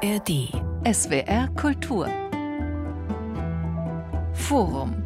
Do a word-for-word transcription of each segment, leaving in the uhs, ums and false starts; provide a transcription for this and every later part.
A R D. S W R Kultur. Forum.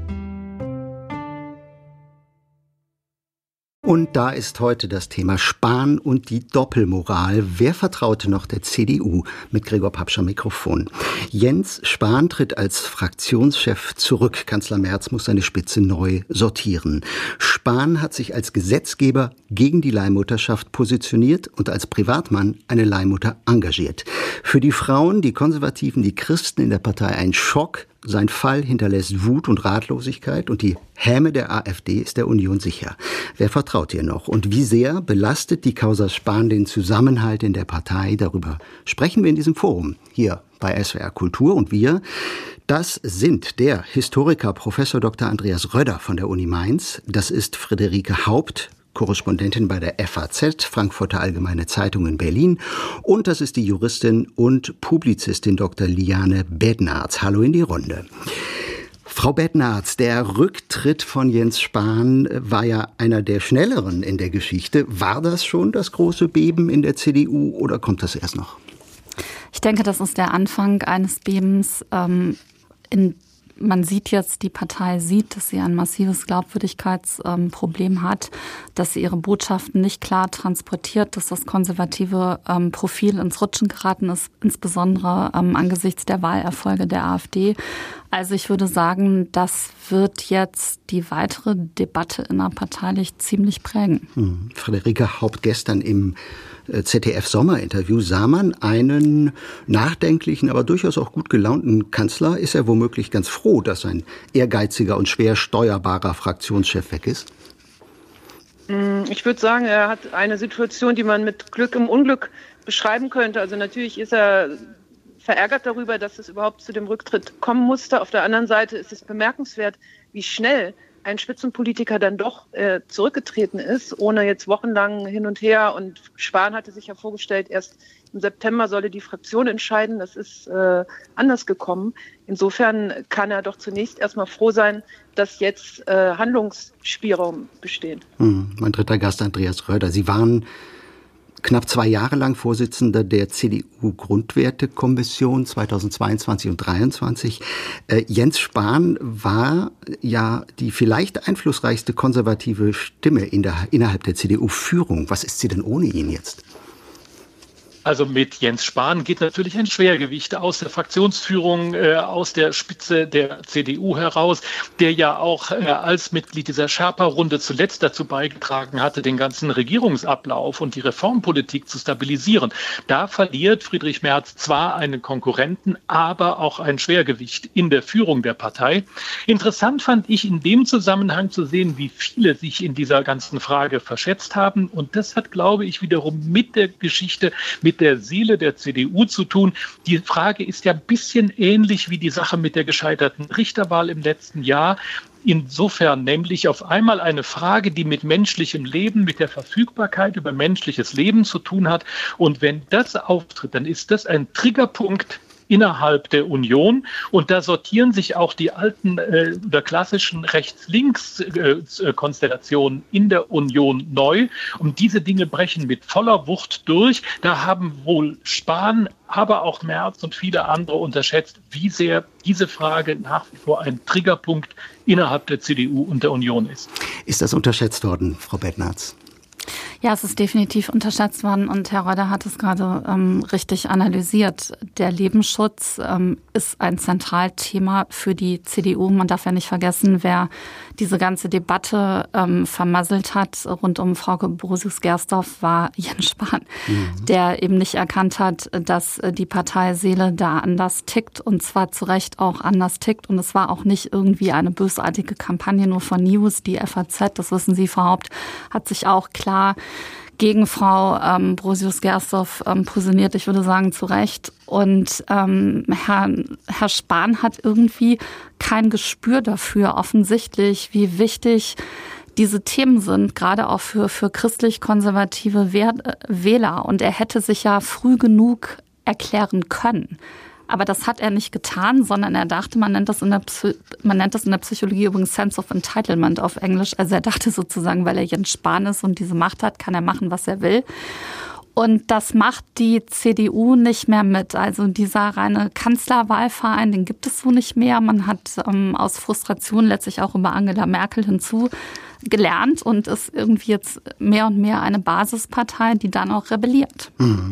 Und da ist heute das Thema Spahn und die Doppelmoral. Wer vertraute noch der C D U? Mit Gregor Papscher Mikrofon. Jens Spahn tritt als Fraktionschef zurück. Kanzler Merz muss seine Spitze neu sortieren. Spahn hat sich als Gesetzgeber gegen die Leihmutterschaft positioniert und als Privatmann eine Leihmutter engagiert. Für die Frauen, die Konservativen, die Christen in der Partei ein Schock. Sein Fall hinterlässt Wut und Ratlosigkeit und die Häme der AfD ist der Union sicher. Wer vertraut ihr noch? Und wie sehr belastet die Causa Spahn den Zusammenhalt in der Partei? Darüber sprechen wir in diesem Forum hier bei S W R Kultur. Und wir, das sind der Historiker Professor Doktor Andreas Rödder von der Uni Mainz. Das ist Friederike Haupt, Korrespondentin bei der F A Z, Frankfurter Allgemeine Zeitung in Berlin. Und das ist die Juristin und Publizistin Doktor Liane Bednarz. Hallo in die Runde. Frau Bednarz, der Rücktritt von Jens Spahn war ja einer der schnelleren in der Geschichte. War das schon das große Beben in der C D U oder kommt das erst noch? Ich denke, das ist der Anfang eines Bebens. Ähm, in Man sieht jetzt, die Partei sieht, dass sie ein massives Glaubwürdigkeitsproblem ähm, hat, dass sie ihre Botschaften nicht klar transportiert, dass das konservative ähm, Profil ins Rutschen geraten ist, insbesondere ähm, angesichts der Wahlerfolge der AfD. Also ich würde sagen, das wird jetzt die weitere Debatte innerparteilich ziemlich prägen. Hm. Friederike Haupt, gestern im Z D F-Sommerinterview sah man einen nachdenklichen, aber durchaus auch gut gelaunten Kanzler. Ist er womöglich ganz froh, dass ein ehrgeiziger und schwer steuerbarer Fraktionschef weg ist? Ich würde sagen, er hat eine Situation, die man mit Glück im Unglück beschreiben könnte. Also natürlich ist er verärgert darüber, dass es überhaupt zu dem Rücktritt kommen musste. Auf der anderen Seite ist es bemerkenswert, wie schnell ein Spitzenpolitiker dann doch äh, zurückgetreten ist, ohne jetzt wochenlang hin und her. Und Spahn hatte sich ja vorgestellt, erst im September solle die Fraktion entscheiden. Das ist äh, anders gekommen. Insofern kann er doch zunächst erstmal froh sein, dass jetzt äh, Handlungsspielraum besteht. Hm, mein dritter Gast, Andreas Rödder. Sie waren knapp zwei Jahre lang Vorsitzender der C D U-Grundwertekommission zweitausendzweiundzwanzig und dreiundzwanzig. Äh, Jens Spahn war ja die vielleicht einflussreichste konservative Stimme in der, innerhalb der C D U-Führung. Was ist sie denn ohne ihn jetzt? Also mit Jens Spahn geht natürlich ein Schwergewicht aus der Fraktionsführung, äh, aus der Spitze der C D U heraus, der ja auch äh, als Mitglied dieser Sherpa-Runde zuletzt dazu beigetragen hatte, den ganzen Regierungsablauf und die Reformpolitik zu stabilisieren. Da verliert Friedrich Merz zwar einen Konkurrenten, aber auch ein Schwergewicht in der Führung der Partei. Interessant fand ich in dem Zusammenhang zu sehen, wie viele sich in dieser ganzen Frage verschätzt haben. Und das hat, glaube ich, wiederum mit der Geschichte, mit mit der Seele der C D U zu tun. Die Frage ist ja ein bisschen ähnlich wie die Sache mit der gescheiterten Richterwahl im letzten Jahr. Insofern nämlich auf einmal eine Frage, die mit menschlichem Leben, mit der Verfügbarkeit über menschliches Leben zu tun hat. Und wenn das auftritt, dann ist das ein Triggerpunkt innerhalb der Union. Und da sortieren sich auch die alten äh, oder klassischen Rechts-Links-Konstellationen äh, in der Union neu. Und diese Dinge brechen mit voller Wucht durch. Da haben wohl Spahn, aber auch Merz und viele andere unterschätzt, wie sehr diese Frage nach wie vor ein Triggerpunkt innerhalb der C D U und der Union ist. Ist das unterschätzt worden, Frau Bednarz? Ja, es ist definitiv unterschätzt worden und Herr Rödder hat es gerade ähm, richtig analysiert. Der Lebensschutz ähm, ist ein Zentralthema für die C D U. Man darf ja nicht vergessen, wer diese ganze Debatte ähm, vermasselt hat rund um Frau Borosius-Gersdorf, war Jens Spahn, mhm. der eben nicht erkannt hat, dass die Parteiseele da anders tickt und zwar zu Recht auch anders tickt. Und es war auch nicht irgendwie eine bösartige Kampagne nur von News. Die F A Z, das wissen Sie, Frau Haupt, hat sich auch klar gegen Frau ähm, Borosius-Gersdorf ähm, positioniert, ich würde sagen, zu Recht. Und ähm, Herr, Herr Spahn hat irgendwie kein Gespür dafür, offensichtlich, wie wichtig diese Themen sind, gerade auch für, für christlich-konservative Wähler. Und er hätte sich ja früh genug erklären können. Aber das hat er nicht getan, sondern er dachte, man nennt das in der, Psy- man nennt das in der Psychologie übrigens Sense of Entitlement auf Englisch. Also er dachte sozusagen, weil er Jens Spahn ist und diese Macht hat, kann er machen, was er will. Und das macht die C D U nicht mehr mit. Also dieser reine Kanzlerwahlverein, den gibt es so nicht mehr. Man hat ähm, aus Frustration letztlich auch über Angela Merkel hinzu gelernt und ist irgendwie jetzt mehr und mehr eine Basispartei, die dann auch rebelliert. Mhm.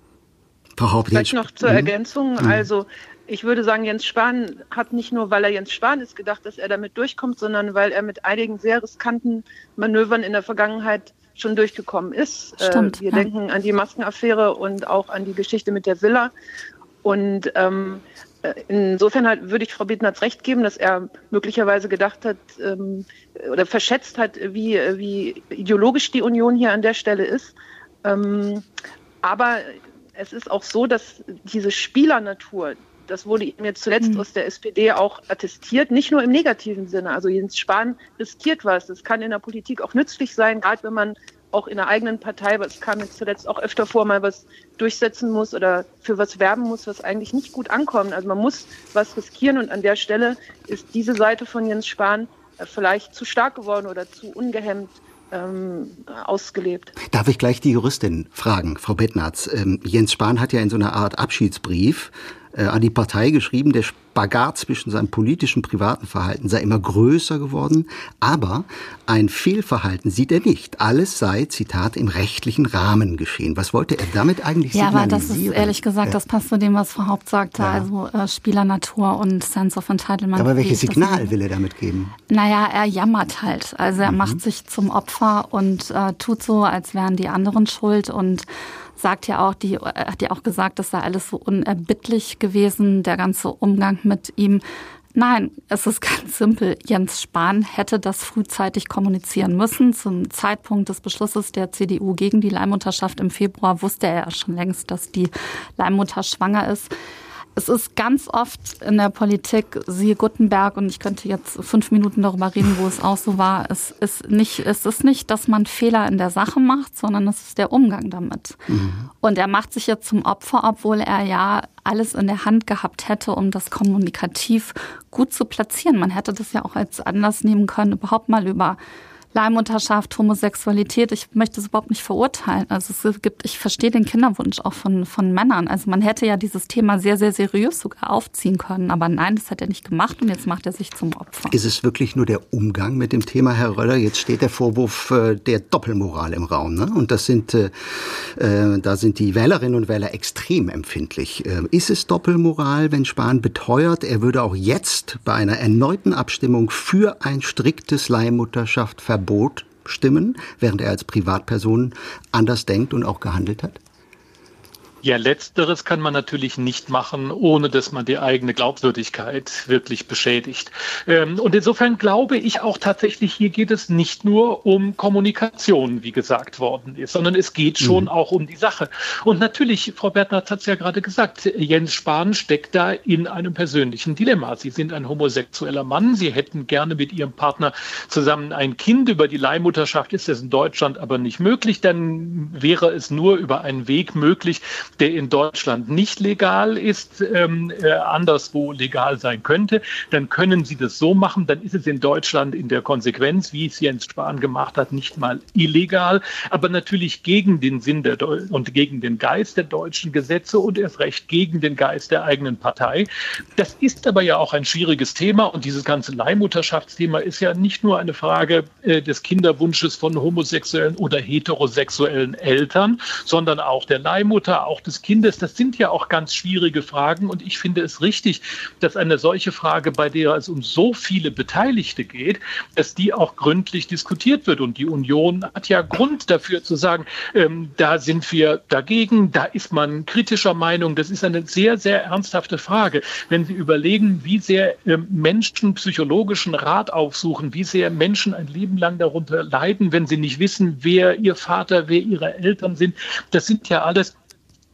Vielleicht noch zur Ergänzung. Mhm. Also ich würde sagen, Jens Spahn hat nicht nur, weil er Jens Spahn ist, gedacht, dass er damit durchkommt, sondern weil er mit einigen sehr riskanten Manövern in der Vergangenheit schon durchgekommen ist. Stimmt, Wir ja. denken an die Maskenaffäre und auch an die Geschichte mit der Villa. Und ähm, insofern halt würde ich Frau Bednarz recht geben, dass er möglicherweise gedacht hat ähm, oder verschätzt hat, wie, wie ideologisch die Union hier an der Stelle ist. Ähm, aber es ist auch so, dass diese Spielernatur, das wurde ihm jetzt zuletzt mhm. aus der S P D auch attestiert, nicht nur im negativen Sinne. Also Jens Spahn riskiert was. Das kann in der Politik auch nützlich sein, gerade wenn man auch in der eigenen Partei, was kam jetzt zuletzt auch öfter vor, mal was durchsetzen muss oder für was werben muss, was eigentlich nicht gut ankommt. Also man muss was riskieren und an der Stelle ist diese Seite von Jens Spahn vielleicht zu stark geworden oder zu ungehemmt ähm, ausgelebt. Darf ich gleich die Juristin fragen, Frau Bednarz? Ähm, Jens Spahn hat ja in so einer Art Abschiedsbrief äh, an die Partei geschrieben, der Spagat zwischen seinem politischen und privaten Verhalten sei immer größer geworden, aber ein Fehlverhalten sieht er nicht. Alles sei, Zitat, im rechtlichen Rahmen geschehen. Was wollte er damit eigentlich ja, signalisieren? Ja, aber das ist ehrlich gesagt, ja. das passt zu dem, was Frau Haupt sagte, ja. also äh, Spielernatur und Sense of Entitlement. Aber welches Signal will er damit geben? Naja, er jammert halt. Also er mhm. macht sich zum Opfer und äh, tut so, als wären die anderen schuld und sagt ja auch, die er hat ja auch gesagt, das sei alles so unerbittlich gewesen, der ganze Umgang mit ihm. Nein, es ist ganz simpel. Jens Spahn hätte das frühzeitig kommunizieren müssen. Zum Zeitpunkt des Beschlusses der C D U gegen die Leihmutterschaft im Februar wusste er ja schon längst, dass die Leihmutter schwanger ist. Es ist ganz oft in der Politik, siehe Guttenberg, und ich könnte jetzt fünf Minuten darüber reden, wo es auch so war. Es ist nicht, es ist nicht, dass man Fehler in der Sache macht, sondern es ist der Umgang damit. Mhm. Und er macht sich jetzt zum Opfer, obwohl er ja alles in der Hand gehabt hätte, um das kommunikativ gut zu platzieren. Man hätte das ja auch als Anlass nehmen können, überhaupt mal über Leihmutterschaft, Homosexualität, ich möchte es überhaupt nicht verurteilen. Also es gibt, ich verstehe den Kinderwunsch auch von, von Männern. Also man hätte ja dieses Thema sehr, sehr seriös sogar aufziehen können. Aber nein, das hat er nicht gemacht und jetzt macht er sich zum Opfer. Ist es wirklich nur der Umgang mit dem Thema, Herr Röller? Jetzt steht der Vorwurf äh, der Doppelmoral im Raum, ne? Und das sind, äh, da sind die Wählerinnen und Wähler extrem empfindlich. Äh, ist es Doppelmoral, wenn Spahn beteuert, er würde auch jetzt bei einer erneuten Abstimmung für ein striktes Leihmutterschaftsverbot Verbot stimmen, während er als Privatperson anders denkt und auch gehandelt hat? Ja, letzteres kann man natürlich nicht machen, ohne dass man die eigene Glaubwürdigkeit wirklich beschädigt. Und insofern glaube ich auch tatsächlich, hier geht es nicht nur um Kommunikation, wie gesagt worden ist, sondern es geht schon mhm. auch um die Sache. Und natürlich, Frau Bednarz hat es ja gerade gesagt, Jens Spahn steckt da in einem persönlichen Dilemma. Sie sind ein homosexueller Mann, Sie hätten gerne mit Ihrem Partner zusammen ein Kind. Über die Leihmutterschaft ist das in Deutschland aber nicht möglich. Dann wäre es nur über einen Weg möglich, der in Deutschland nicht legal ist, ähm, äh, anderswo legal sein könnte, dann können Sie das so machen, dann ist es in Deutschland in der Konsequenz, wie es Jens Spahn gemacht hat, nicht mal illegal, aber natürlich gegen den Sinn der Deu- und gegen den Geist der deutschen Gesetze und erst recht gegen den Geist der eigenen Partei. Das ist aber ja auch ein schwieriges Thema und dieses ganze Leihmutterschaftsthema ist ja nicht nur eine Frage äh, des Kinderwunsches von homosexuellen oder heterosexuellen Eltern, sondern auch der Leihmutter, auch des Kindes. Das sind ja auch ganz schwierige Fragen und ich finde es richtig, dass eine solche Frage, bei der es um so viele Beteiligte geht, dass die auch gründlich diskutiert wird. Und die Union hat ja Grund dafür zu sagen, ähm, da sind wir dagegen, da ist man kritischer Meinung. Das ist eine sehr, sehr ernsthafte Frage. Wenn Sie überlegen, wie sehr ähm, Menschen psychologischen Rat aufsuchen, wie sehr Menschen ein Leben lang darunter leiden, wenn sie nicht wissen, wer ihr Vater, wer ihre Eltern sind, das sind ja alles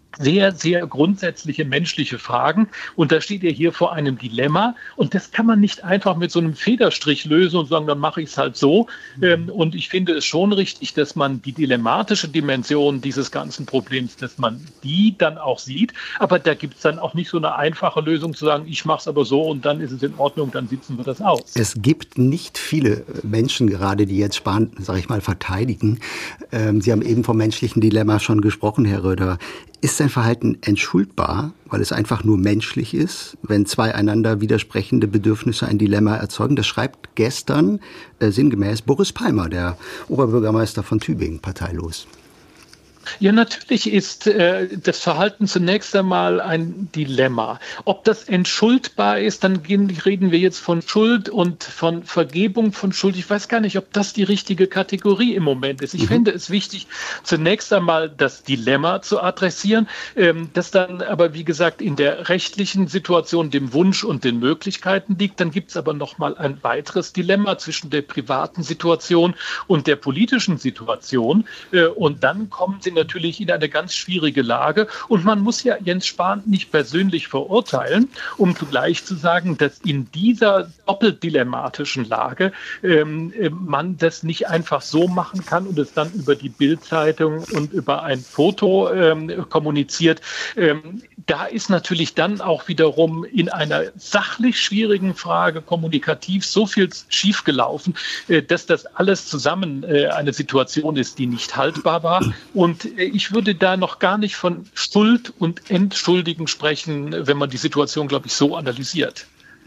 sehr, sehr grundsätzliche menschliche Fragen. Und da steht er hier vor einem Dilemma. Und das kann man nicht einfach mit so einem Federstrich lösen und sagen, dann mache ich es halt so. Mhm. Und ich finde es schon richtig, dass man die dilemmatische Dimension dieses ganzen Problems, dass man die dann auch sieht. Aber da gibt es dann auch nicht so eine einfache Lösung zu sagen, ich mache es aber so und dann ist es in Ordnung, dann sitzen wir das aus. Es gibt nicht viele Menschen gerade, die jetzt Spahn, sage ich mal, verteidigen. Sie haben eben vom menschlichen Dilemma schon gesprochen, Herr Röder. Ist sein Verhalten entschuldbar, weil es einfach nur menschlich ist, wenn zwei einander widersprechende Bedürfnisse ein Dilemma erzeugen? Das schreibt gestern äh, sinngemäß Boris Palmer, der Oberbürgermeister von Tübingen, parteilos. Ja, natürlich ist äh, das Verhalten zunächst einmal ein Dilemma. Ob das entschuldbar ist, dann gehen, reden wir jetzt von Schuld und von Vergebung von Schuld. Ich weiß gar nicht, ob das die richtige Kategorie im Moment ist. Ich mhm. fände es wichtig, zunächst einmal das Dilemma zu adressieren, ähm, das dann aber, wie gesagt, in der rechtlichen Situation, dem Wunsch und den Möglichkeiten liegt. Dann gibt es aber noch mal ein weiteres Dilemma zwischen der privaten Situation und der politischen Situation. Äh, und dann kommen sie natürlich in eine ganz schwierige Lage. Und man muss ja Jens Spahn nicht persönlich verurteilen, um zugleich zu sagen, dass in dieser doppelt dilemmatischen Lage ähm, man das nicht einfach so machen kann und es dann über die Bild-Zeitung und über ein Foto ähm, kommuniziert. Ähm, da ist natürlich dann auch wiederum in einer sachlich schwierigen Frage kommunikativ so viel schiefgelaufen, äh, dass das alles zusammen äh, eine Situation ist, die nicht haltbar war. Und ich würde da noch gar nicht von Schuld und Entschuldigen sprechen, wenn man die Situation, glaube ich, so analysiert.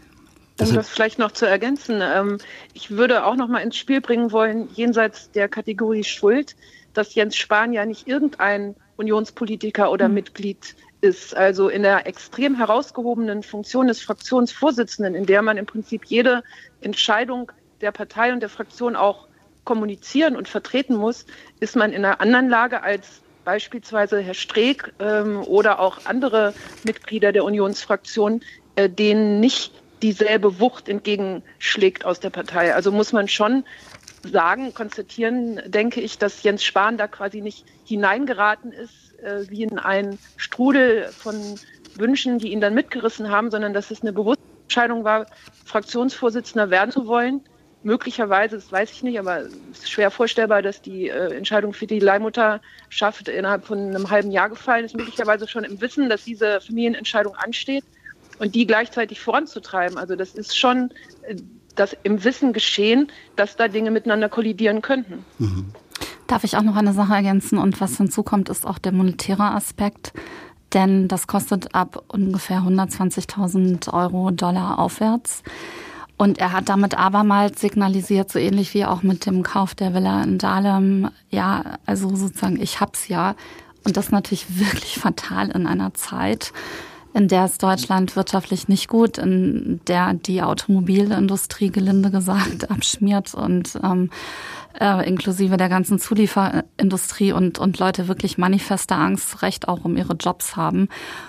Um das vielleicht noch zu ergänzen, ähm, ich würde auch noch mal ins Spiel bringen wollen, jenseits der Kategorie Schuld, dass Jens Spahn ja nicht irgendein Unionspolitiker oder mhm. Mitglied ist. Also in der extrem herausgehobenen Funktion des Fraktionsvorsitzenden, in der man im Prinzip jede Entscheidung der Partei und der Fraktion auch kommunizieren und vertreten muss, ist man in einer anderen Lage als beispielsweise Herr Streeck ähm, oder auch andere Mitglieder der Unionsfraktion, äh, denen nicht dieselbe Wucht entgegenschlägt aus der Partei. Also muss man schon sagen, konstatieren, denke ich, dass Jens Spahn da quasi nicht hineingeraten ist, äh, wie in einen Strudel von Wünschen, die ihn dann mitgerissen haben, sondern dass es eine bewusste Entscheidung war, Fraktionsvorsitzender werden zu wollen. Möglicherweise, das weiß ich nicht, aber es ist schwer vorstellbar, dass die äh, Entscheidung für die Leihmutterschaft innerhalb von einem halben Jahr gefallen ist. Möglicherweise schon im Wissen, dass diese Familienentscheidung ansteht und die gleichzeitig voranzutreiben. Also das ist schon äh, das im Wissen geschehen, dass da Dinge miteinander kollidieren könnten. Mhm. Darf ich auch noch eine Sache ergänzen? Und was hinzukommt, ist auch der monetäre Aspekt. Denn das kostet ab ungefähr hundertzwanzigtausend Euro, Dollar aufwärts. Und er hat damit abermals signalisiert, so ähnlich wie auch mit dem Kauf der Villa in Dahlem, ja, also sozusagen, ich hab's ja. Und das ist natürlich wirklich fatal in einer Zeit, in der es Deutschland wirtschaftlich nicht gut, in der die Automobilindustrie, gelinde gesagt, abschmiert und ähm, äh, inklusive der ganzen Zulieferindustrie und, und Leute wirklich manifeste Angst, Recht auch um ihre Jobs haben.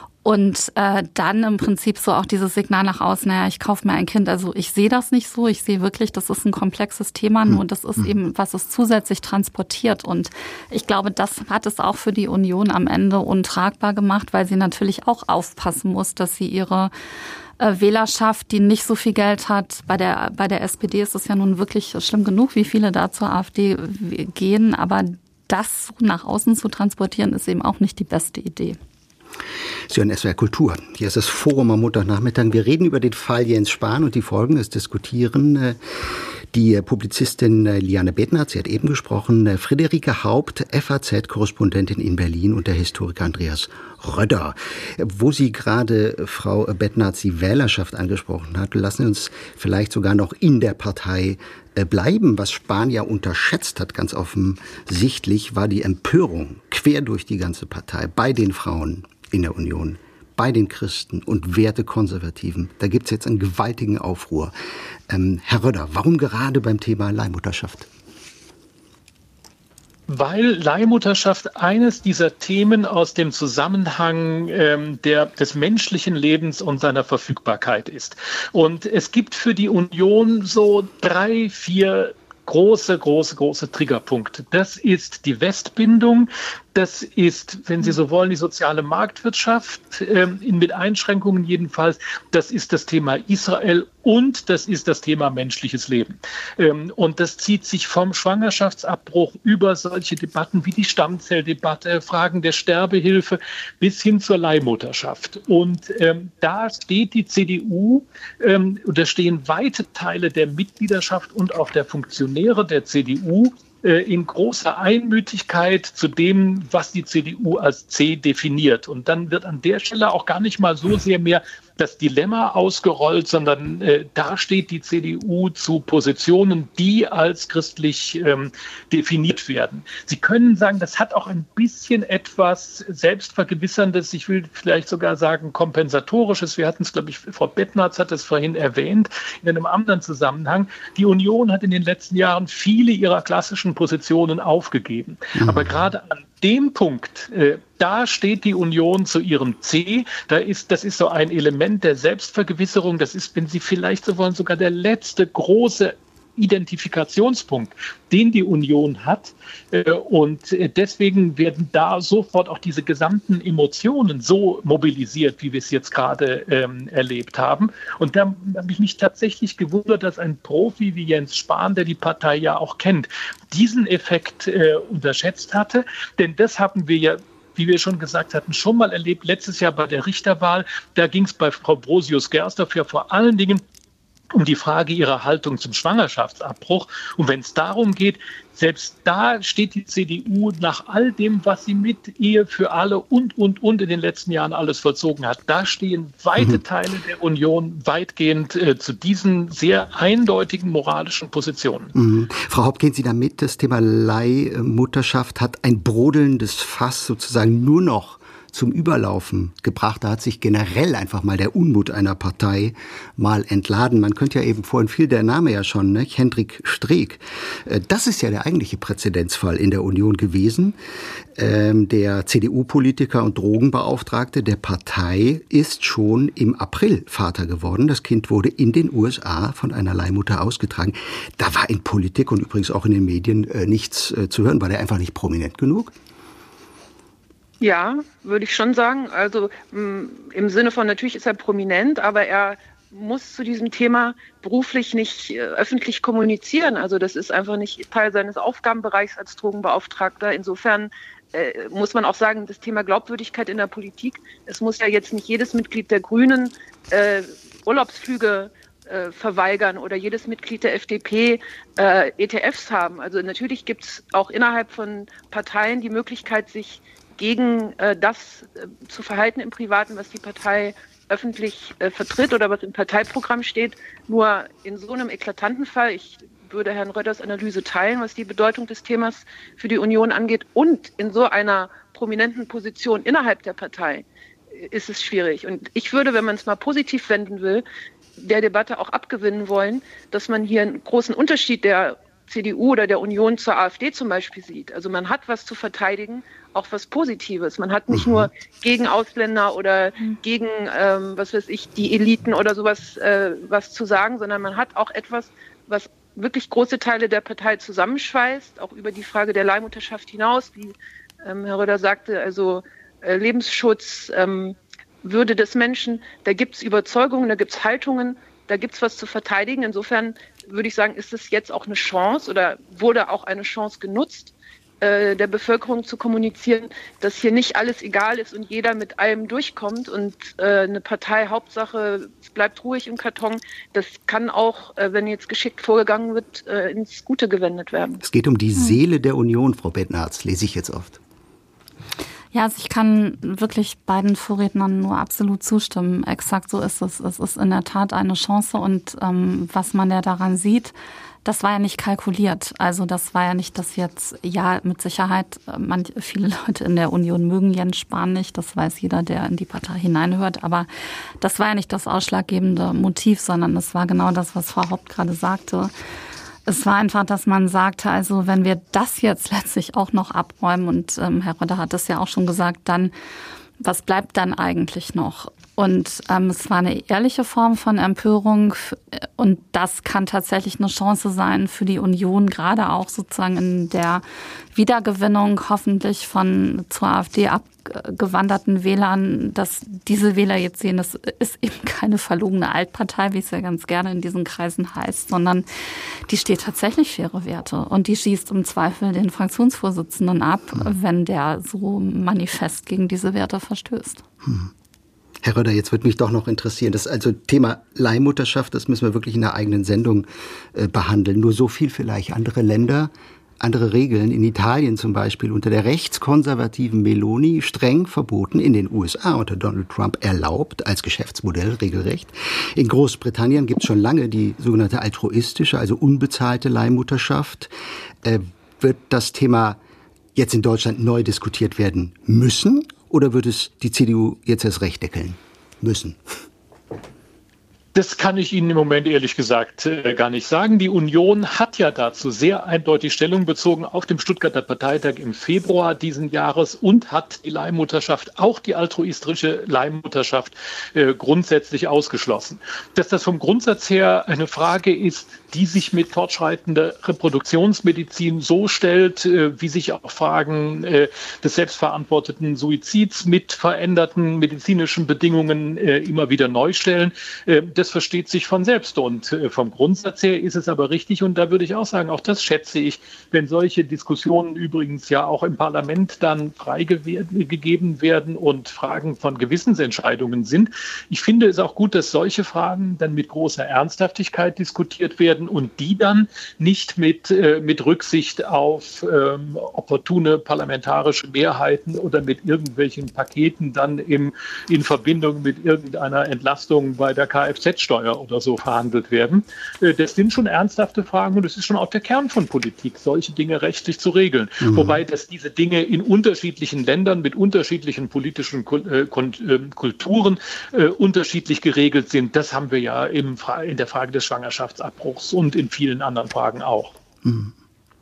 Und äh, dann im Prinzip so auch dieses Signal nach außen, naja, ich kaufe mir ein Kind. Also ich sehe das nicht so. Ich sehe wirklich, das ist ein komplexes Thema. Nur das ist eben, was es zusätzlich transportiert. Und ich glaube, das hat es auch für die Union am Ende untragbar gemacht, weil sie natürlich auch aufpassen muss, dass sie ihre äh, Wählerschaft, die nicht so viel Geld hat, bei der bei der S P D ist es ja nun wirklich schlimm genug, wie viele da zur AfD gehen. Aber das nach außen zu transportieren, ist eben auch nicht die beste Idee. Sie hören S W R Kultur. Hier ist das Forum am Montagnachmittag. Wir reden über den Fall Jens Spahn und die Folgen des Diskutieren. Die Publizistin Liane Bednarz, sie hat eben gesprochen, Friederike Haupt, F A Z-Korrespondentin in Berlin und der Historiker Andreas Röder. Wo Sie gerade, Frau Bednarz, die Wählerschaft angesprochen hat, lassen Sie uns vielleicht sogar noch in der Partei bleiben. Was Spahn ja unterschätzt hat, ganz offensichtlich, war die Empörung quer durch die ganze Partei bei den Frauen in der Union, bei den Christen und Wertekonservativen. Da gibt es jetzt einen gewaltigen Aufruhr. Ähm, Herr Röder, warum gerade beim Thema Leihmutterschaft? Weil Leihmutterschaft eines dieser Themen aus dem Zusammenhang ähm, der, des menschlichen Lebens und seiner Verfügbarkeit ist. Und es gibt für die Union so drei, vier große, große, große Triggerpunkte. Das ist die Westbindung. Das ist, wenn Sie so wollen, die soziale Marktwirtschaft, ähm, mit Einschränkungen jedenfalls. Das ist das Thema Israel und das ist das Thema menschliches Leben. Ähm, und das zieht sich vom Schwangerschaftsabbruch über solche Debatten wie die Stammzelldebatte, Fragen der Sterbehilfe bis hin zur Leihmutterschaft. Und ähm, da steht die C D U, ähm, und da stehen weite Teile der Mitgliedschaft und auch der Funktionäre der C D U in großer Einmütigkeit zu dem, was die C D U als C definiert. Und dann wird an der Stelle auch gar nicht mal so sehr mehr das Dilemma ausgerollt, sondern äh, da steht die C D U zu Positionen, die als christlich ähm, definiert werden. Sie können sagen, das hat auch ein bisschen etwas Selbstvergewisserndes, ich will vielleicht sogar sagen Kompensatorisches. Wir hatten es, glaube ich, Frau Bettnarz hat es vorhin erwähnt, in einem anderen Zusammenhang. Die Union hat in den letzten Jahren viele ihrer klassischen Positionen aufgegeben. Mhm. Aber gerade an dem Punkt, äh, da steht die Union zu ihrem C. Da ist, das ist so ein Element der Selbstvergewisserung. Das ist, wenn Sie vielleicht so wollen, sogar der letzte große Identifikationspunkt, den die Union hat. Und deswegen werden da sofort auch diese gesamten Emotionen so mobilisiert, wie wir es jetzt gerade ähm, erlebt haben. Und da habe ich mich tatsächlich gewundert, dass ein Profi wie Jens Spahn, der die Partei ja auch kennt, diesen Effekt äh, unterschätzt hatte. Denn das haben wir ja, wie wir schon gesagt hatten, schon mal erlebt, letztes Jahr bei der Richterwahl. Da ging es bei Frau Brosius-Gersdorf ja vor allen Dingen um die Frage ihrer Haltung zum Schwangerschaftsabbruch. Und wenn es darum geht, selbst da steht die C D U nach all dem, was sie mit Ehe für alle und, und, und in den letzten Jahren alles vollzogen hat. Da stehen weite mhm. Teile der Union weitgehend äh, zu diesen sehr eindeutigen moralischen Positionen. Mhm. Frau Haupt, gehen Sie damit? Das Thema Leihmutterschaft hat ein brodelndes Fass sozusagen nur noch zum Überlaufen gebracht. Da hat sich generell einfach mal der Unmut einer Partei mal entladen. Man könnte ja eben, vorhin fiel der Name ja schon, ne? Hendrik Streeck. Das ist ja der eigentliche Präzedenzfall in der Union gewesen. Ähm, der C D U-Politiker und Drogenbeauftragte der Partei ist schon im April Vater geworden. Das Kind wurde in den U S A von einer Leihmutter ausgetragen. Da war in Politik und übrigens auch in den Medien äh, nichts äh, zu hören. War der einfach nicht prominent genug? Ja, würde ich schon sagen. Also mh, im Sinne von, natürlich ist er prominent, aber er muss zu diesem Thema beruflich nicht äh, öffentlich kommunizieren. Also das ist einfach nicht Teil seines Aufgabenbereichs als Drogenbeauftragter. Insofern äh, muss man auch sagen, das Thema Glaubwürdigkeit in der Politik, es muss ja jetzt nicht jedes Mitglied der Grünen äh, Urlaubsflüge äh, verweigern oder jedes Mitglied der F D P äh, E T Fs haben. Also natürlich gibt es auch innerhalb von Parteien die Möglichkeit, sich gegen äh, das äh, zu verhalten im Privaten, was die Partei öffentlich äh, vertritt oder was im Parteiprogramm steht. Nur in so einem eklatanten Fall, ich würde Herrn Rötters Analyse teilen, was die Bedeutung des Themas für die Union angeht, und in so einer prominenten Position innerhalb der Partei äh, ist es schwierig. Und ich würde, wenn man es mal positiv wenden will, der Debatte auch abgewinnen wollen, dass man hier einen großen Unterschied der C D U oder der Union zur AfD zum Beispiel sieht. Also man hat was zu verteidigen, auch was Positives. Man hat nicht mhm. nur gegen Ausländer oder mhm. gegen, ähm, was weiß ich, die Eliten oder sowas äh, was zu sagen, sondern man hat auch etwas, was wirklich große Teile der Partei zusammenschweißt, auch über die Frage der Leihmutterschaft hinaus, wie ähm, Herr Röder sagte, also äh, Lebensschutz, ähm, Würde des Menschen, da gibt es Überzeugungen, da gibt es Haltungen, da gibt es was zu verteidigen. Insofern würde ich sagen, ist es jetzt auch eine Chance oder wurde auch eine Chance genutzt, äh, der Bevölkerung zu kommunizieren, dass hier nicht alles egal ist und jeder mit allem durchkommt und äh, eine Partei, Hauptsache, es bleibt ruhig im Karton. Das kann auch, äh, wenn jetzt geschickt vorgegangen wird, äh, ins Gute gewendet werden. Es geht um die Seele der Union, Frau Bettnarz, lese ich jetzt oft. Ja, also ich kann wirklich beiden Vorrednern nur absolut zustimmen. Exakt so ist es. Es ist in der Tat eine Chance und ähm, was man ja daran sieht, das war ja nicht kalkuliert. Also das war ja nicht, dass jetzt, ja, mit Sicherheit, manch, viele Leute in der Union mögen Jens Spahn nicht, das weiß jeder, der in die Partei hineinhört, aber das war ja nicht das ausschlaggebende Motiv, sondern es war genau das, was Frau Haupt gerade sagte. Es war einfach, dass man sagte, also wenn wir das jetzt letztlich auch noch abräumen, und ähm, Herr Röder hat das ja auch schon gesagt, dann, was bleibt dann eigentlich noch? Und ähm, es war eine ehrliche Form von Empörung und das kann tatsächlich eine Chance sein für die Union, gerade auch sozusagen in der Wiedergewinnung hoffentlich von zur AfD abgewanderten Wählern, dass diese Wähler jetzt sehen, das ist eben keine verlogene Altpartei, wie es ja ganz gerne in diesen Kreisen heißt, sondern die steht tatsächlich für ihre Werte und die schießt im Zweifel den Fraktionsvorsitzenden ab, wenn der so manifest gegen diese Werte verstößt. Hm. Herr Röder, jetzt würde mich doch noch interessieren, das also Thema Leihmutterschaft, das müssen wir wirklich in der eigenen Sendung äh, behandeln. Nur so viel vielleicht. Andere Länder, andere Regeln. In Italien zum Beispiel unter der rechtskonservativen Meloni streng verboten, in den U S A unter Donald Trump erlaubt, als Geschäftsmodell regelrecht. In Großbritannien gibt es schon lange die sogenannte altruistische, also unbezahlte Leihmutterschaft. Äh, wird das Thema jetzt in Deutschland neu diskutiert werden müssen? Oder wird es die C D U jetzt erst recht deckeln müssen? Das kann ich Ihnen im Moment ehrlich gesagt äh, gar nicht sagen. Die Union hat ja dazu sehr eindeutig Stellung bezogen auf dem Stuttgarter Parteitag im Februar diesen Jahres und hat die Leihmutterschaft, auch die altruistische Leihmutterschaft, äh, grundsätzlich ausgeschlossen. Dass das vom Grundsatz her eine Frage ist, die sich mit fortschreitender Reproduktionsmedizin so stellt, äh, wie sich auch Fragen äh, des selbstverantworteten Suizids mit veränderten medizinischen Bedingungen äh, immer wieder neu stellen. Äh, Das versteht sich von selbst und vom Grundsatz her ist es aber richtig und da würde ich auch sagen, auch das schätze ich, wenn solche Diskussionen übrigens ja auch im Parlament dann freigegeben werden und Fragen von Gewissensentscheidungen sind. Ich finde es auch gut, dass solche Fragen dann mit großer Ernsthaftigkeit diskutiert werden und die dann nicht mit, äh, mit Rücksicht auf ähm, opportune parlamentarische Mehrheiten oder mit irgendwelchen Paketen dann im, in Verbindung mit irgendeiner Entlastung bei der Kfz-Steuer oder so verhandelt werden. Das sind schon ernsthafte Fragen und es ist schon auch der Kern von Politik, solche Dinge rechtlich zu regeln. Mhm. Wobei, dass diese Dinge in unterschiedlichen Ländern mit unterschiedlichen politischen Kulturen äh, unterschiedlich geregelt sind, das haben wir ja im, in der Frage des Schwangerschaftsabbruchs und in vielen anderen Fragen auch. Mhm.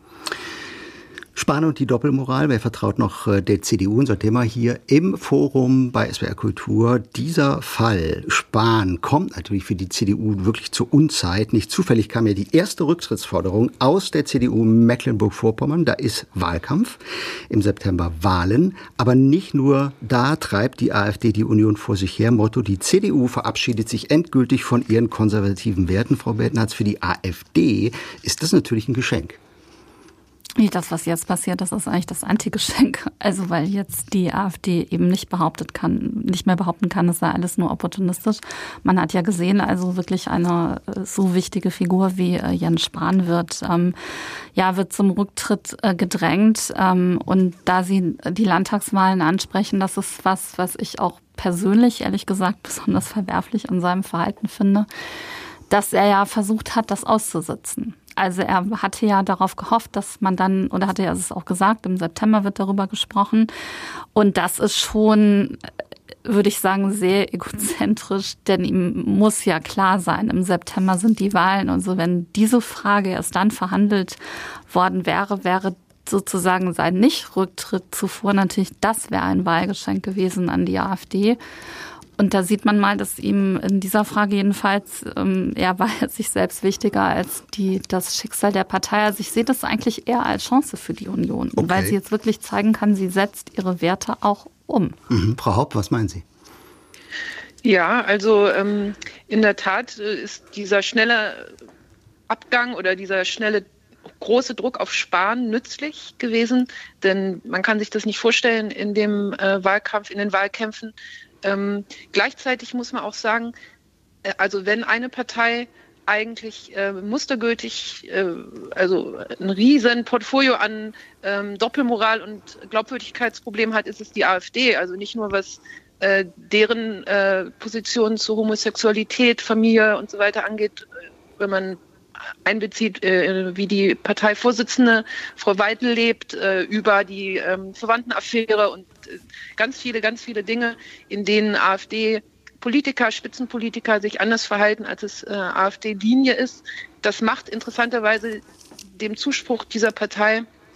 Spahn und die Doppelmoral, wer vertraut noch der C D U? Unser Thema hier im Forum bei S W R Kultur. Dieser Fall Spahn kommt natürlich für die C D U wirklich zur Unzeit. Nicht zufällig kam ja die erste Rücktrittsforderung aus der C D U Mecklenburg-Vorpommern. Da ist Wahlkampf, im September Wahlen. Aber nicht nur da treibt die AfD die Union vor sich her. Motto, die C D U verabschiedet sich endgültig von ihren konservativen Werten. Frau Bettenharz, für die AfD ist das natürlich ein Geschenk. Das, was jetzt passiert, das ist eigentlich das Antigeschenk. Also weil jetzt die AfD eben nicht behauptet kann, nicht mehr behaupten kann, es sei alles nur opportunistisch. Man hat ja gesehen, also wirklich eine so wichtige Figur wie Jens Spahn wird, ähm, ja, wird zum Rücktritt äh, gedrängt. Ähm, und da Sie die Landtagswahlen ansprechen, das ist was, was ich auch persönlich, ehrlich gesagt, besonders verwerflich an seinem Verhalten finde, dass er ja versucht hat, das auszusitzen. Also er hatte ja darauf gehofft, dass man dann, oder hatte ja es auch gesagt, im September wird darüber gesprochen. Und das ist schon, würde ich sagen, sehr egozentrisch, denn ihm muss ja klar sein, im September sind die Wahlen und so. Wenn diese Frage erst dann verhandelt worden wäre, wäre sozusagen sein Nicht-Rücktritt zuvor natürlich, das wäre ein Wahlgeschenk gewesen an die AfD. Und da sieht man mal, dass ihm in dieser Frage jedenfalls, ähm, er war sich selbst wichtiger als die, das Schicksal der Partei. Also ich sehe das eigentlich eher als Chance für die Union, okay, weil sie jetzt wirklich zeigen kann, sie setzt ihre Werte auch um. Mhm. Frau Haupt, was meinen Sie? Ja, also ähm, in der Tat ist dieser schnelle Abgang oder dieser schnelle große Druck auf Spahn nützlich gewesen, denn man kann sich das nicht vorstellen in dem äh, Wahlkampf, in den Wahlkämpfen. Ähm, gleichzeitig muss man auch sagen, äh, also wenn eine Partei eigentlich äh, mustergültig, äh, also ein riesen Portfolio an ähm, Doppelmoral und Glaubwürdigkeitsproblemen hat, ist es die AfD. Also nicht nur was äh, deren äh, Positionen zu Homosexualität, Familie und so weiter angeht, wenn man einbezieht, äh, wie die Parteivorsitzende Frau Weidel lebt, äh, über die ähm, Verwandtenaffäre und äh, ganz viele, ganz viele Dinge, in denen AfD-Politiker, Spitzenpolitiker sich anders verhalten, als es äh, AfD-Linie ist. Das macht interessanterweise dem Zuspruch dieser Partei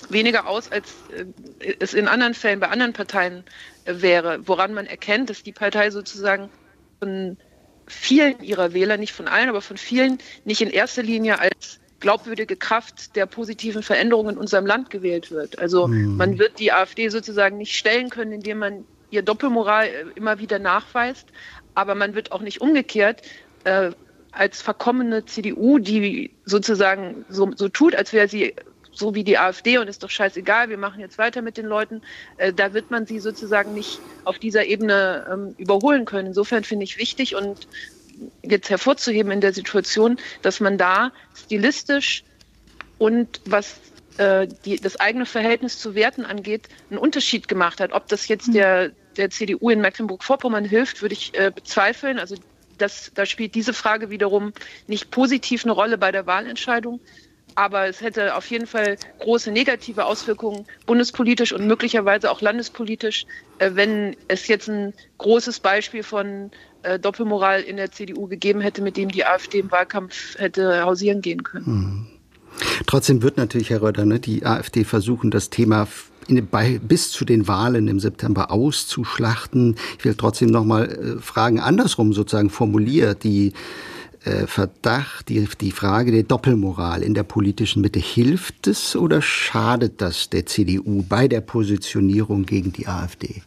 weniger aus, als äh, es in anderen Fällen bei anderen Parteien äh, wäre, woran man erkennt, dass die Partei sozusagen von vielen ihrer Wähler, nicht von allen, aber von vielen, nicht in erster Linie als glaubwürdige Kraft der positiven Veränderungen in unserem Land gewählt wird. Also mhm. man wird die AfD sozusagen nicht stellen können, indem man ihr Doppelmoral immer wieder nachweist, aber man wird auch nicht umgekehrt äh, als verkommene C D U, die sozusagen so, so tut, als wäre sie so wie die AfD und ist doch scheißegal, wir machen jetzt weiter mit den Leuten, äh, da wird man sie sozusagen nicht auf dieser Ebene ähm, überholen können. Insofern finde ich wichtig und jetzt hervorzuheben in der Situation, dass man da stilistisch und was äh, die, das eigene Verhältnis zu Werten angeht, einen Unterschied gemacht hat. Ob das jetzt der, der C D U in Mecklenburg-Vorpommern hilft, würde ich äh, bezweifeln. Also das, da spielt diese Frage wiederum nicht positiv eine Rolle bei der Wahlentscheidung. Aber es hätte auf jeden Fall große negative Auswirkungen bundespolitisch und möglicherweise auch landespolitisch, äh, wenn es jetzt ein großes Beispiel von äh, Doppelmoral in der C D U gegeben hätte, mit dem die AfD im Wahlkampf hätte hausieren gehen können. Hm. Trotzdem wird natürlich, Herr Röder, ne, die AfD versuchen, das Thema in, bei, bis zu den Wahlen im September auszuschlachten. Ich will trotzdem noch mal äh, Fragen andersrum sozusagen formuliert, die Verdacht, die, die Frage der Doppelmoral in der politischen Mitte, hilft es oder schadet das der C D U bei der Positionierung gegen die AfD?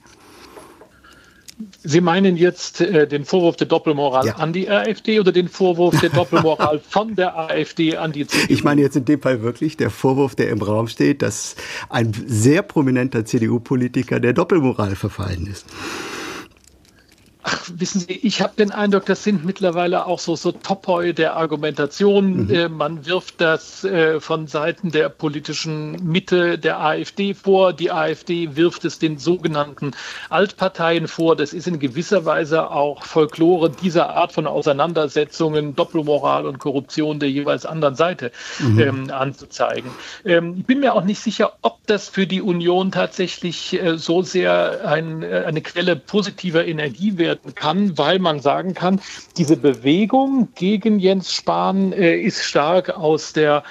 Sie meinen jetzt äh, den Vorwurf der Doppelmoral ja. an die AfD oder den Vorwurf der Doppelmoral von der AfD an die C D U? Ich meine jetzt in dem Fall wirklich der Vorwurf, der im Raum steht, dass ein sehr prominenter C D U-Politiker der Doppelmoral verfallen ist. Ach, wissen Sie, ich habe den Eindruck, das sind mittlerweile auch so, so Topoi der Argumentation. Mhm. Äh, man wirft das äh, von Seiten der politischen Mitte der AfD vor. Die AfD wirft es den sogenannten Altparteien vor. Das ist in gewisser Weise auch Folklore dieser Art von Auseinandersetzungen, Doppelmoral und Korruption der jeweils anderen Seite mhm. ähm, anzuzeigen. Ähm, ich bin mir auch nicht sicher, ob das für die Union tatsächlich äh, so sehr ein, äh, eine Quelle positiver Energie wäre, kann, weil man sagen kann, diese Bewegung gegen Jens Spahn äh, ist stark aus der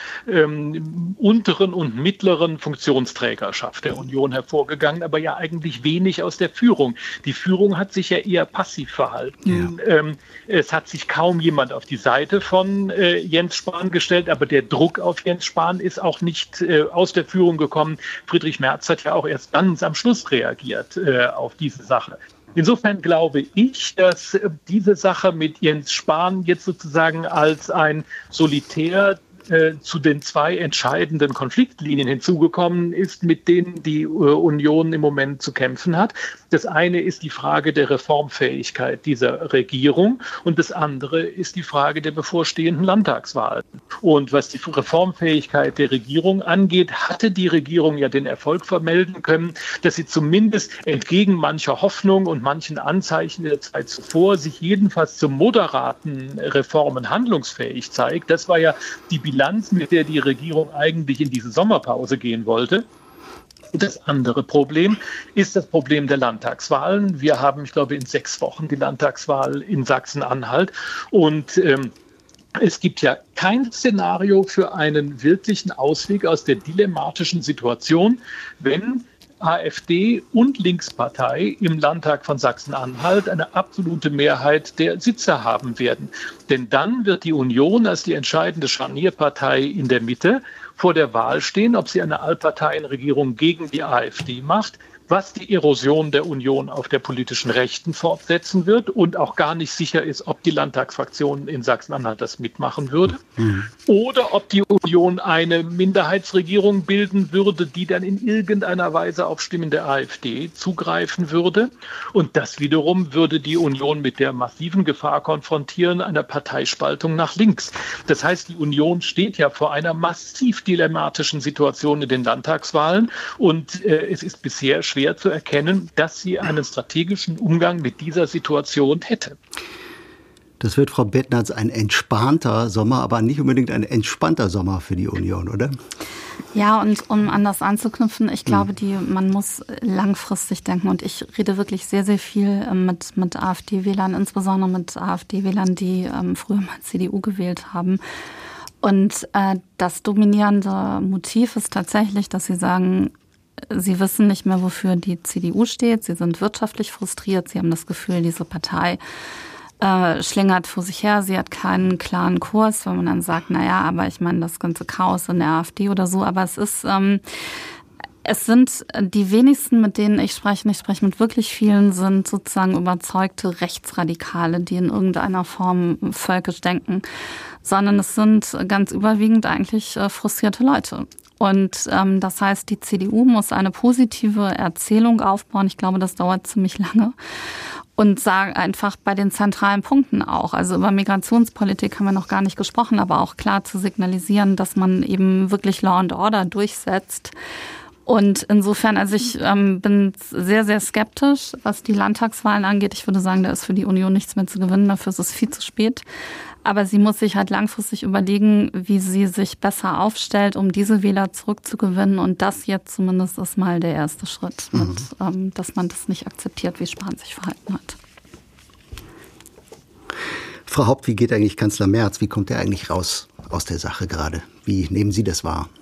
ähm, unteren und mittleren Funktionsträgerschaft der Union hervorgegangen, aber ja eigentlich wenig aus der Führung. Die Führung hat sich ja eher passiv verhalten. Ja. Ähm, es hat sich kaum jemand auf die Seite von äh, Jens Spahn gestellt, aber der Druck auf Jens Spahn ist auch nicht äh, aus der Führung gekommen. Friedrich Merz hat ja auch erst ganz am Schluss reagiert äh, auf diese Sache. Insofern glaube ich, dass diese Sache mit Jens Spahn jetzt sozusagen als ein Solitär äh, zu den zwei entscheidenden Konfliktlinien hinzugekommen ist, mit denen die äh, Union im Moment zu kämpfen hat. Das eine ist die Frage der Reformfähigkeit dieser Regierung und das andere ist die Frage der bevorstehenden Landtagswahlen. Und was die Reformfähigkeit der Regierung angeht, hatte die Regierung ja den Erfolg vermelden können, dass sie zumindest entgegen mancher Hoffnung und manchen Anzeichen der Zeit zuvor sich jedenfalls zu moderaten Reformen handlungsfähig zeigt. Das war ja die Bilanz, mit der die Regierung eigentlich in diese Sommerpause gehen wollte. Das andere Problem ist das Problem der Landtagswahlen. Wir haben, ich glaube, in sechs Wochen die Landtagswahl in Sachsen-Anhalt und ähm, es gibt ja kein Szenario für einen wirklichen Ausweg aus der dilemmatischen Situation, wenn AfD und Linkspartei im Landtag von Sachsen-Anhalt eine absolute Mehrheit der Sitze haben werden. Denn dann wird die Union als die entscheidende Scharnierpartei in der Mitte vor der Wahl stehen, ob sie eine Allparteienregierung gegen die AfD macht, was die Erosion der Union auf der politischen Rechten fortsetzen wird und auch gar nicht sicher ist, ob die Landtagsfraktion in Sachsen-Anhalt das mitmachen würde. Mhm. Oder ob die Union eine Minderheitsregierung bilden würde, die dann in irgendeiner Weise auf Stimmen der AfD zugreifen würde. Und das wiederum würde die Union mit der massiven Gefahr konfrontieren, einer Parteispaltung nach links. Das heißt, die Union steht ja vor einer massiv dilemmatischen Situation in den Landtagswahlen und äh, es ist bisher schwer zu erkennen, dass sie einen strategischen Umgang mit dieser Situation hätte. Das wird, Frau Bettnarz, ein entspannter Sommer, aber nicht unbedingt ein entspannter Sommer für die Union, oder? Ja, und um an das anzuknüpfen, ich glaube, die, man muss langfristig denken. Und ich rede wirklich sehr, sehr viel mit, mit AfD-Wählern, insbesondere mit AfD-Wählern, die ähm, früher mal C D U gewählt haben. Und äh, das dominierende Motiv ist tatsächlich, dass sie sagen, sie wissen nicht mehr, wofür die C D U steht. Sie sind wirtschaftlich frustriert. Sie haben das Gefühl, diese Partei äh, schlingert vor sich her. Sie hat keinen klaren Kurs, wenn man dann sagt, naja, aber ich meine, das ganze Chaos in der AfD oder so. Aber es ist... Ähm, Es sind die wenigsten, mit denen ich spreche, ich spreche mit wirklich vielen, sind sozusagen überzeugte Rechtsradikale, die in irgendeiner Form völkisch denken, sondern es sind ganz überwiegend eigentlich frustrierte Leute. Und ähm, das heißt, die C D U muss eine positive Erzählung aufbauen. Ich glaube, das dauert ziemlich lange. Und sagen einfach bei den zentralen Punkten auch. Also über Migrationspolitik haben wir noch gar nicht gesprochen, aber auch klar zu signalisieren, dass man eben wirklich Law and Order durchsetzt. Und insofern, also ich ähm, bin sehr, sehr skeptisch, was die Landtagswahlen angeht. Ich würde sagen, da ist für die Union nichts mehr zu gewinnen, dafür ist es viel zu spät. Aber sie muss sich halt langfristig überlegen, wie sie sich besser aufstellt, um diese Wähler zurückzugewinnen. Und das jetzt zumindest ist mal der erste Schritt, mhm. mit, ähm, dass man das nicht akzeptiert, wie Spahn sich verhalten hat. Frau Haupt, wie geht eigentlich Kanzler Merz? Wie kommt er eigentlich raus aus der Sache gerade? Wie nehmen Sie das wahr?